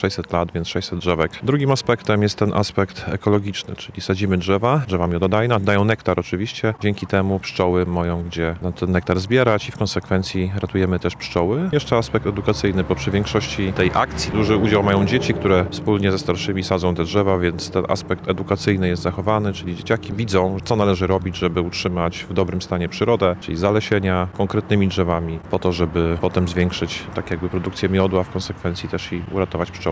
600 lat, więc 600 drzewek. Drugim aspektem jest ten aspekt ekologiczny, czyli sadzimy drzewa miododajne, dają nektar oczywiście. Dzięki temu pszczoły mają gdzie ten nektar zbierać i w konsekwencji ratujemy też pszczoły. Jeszcze aspekt edukacyjny, bo przy większości tej akcji duży udział mają dzieci, które wspólnie ze starszymi sadzą te drzewa, więc ten aspekt edukacyjny jest zachowany, czyli dzieciaki widzą, co należy robić, żeby utrzymać w dobrym stanie przyrodę, czyli zalesienia konkretnymi drzewami, po to, żeby potem zwiększyć tak jakby produkcję miodu, a w konsekwencji też i uratować pszczoły.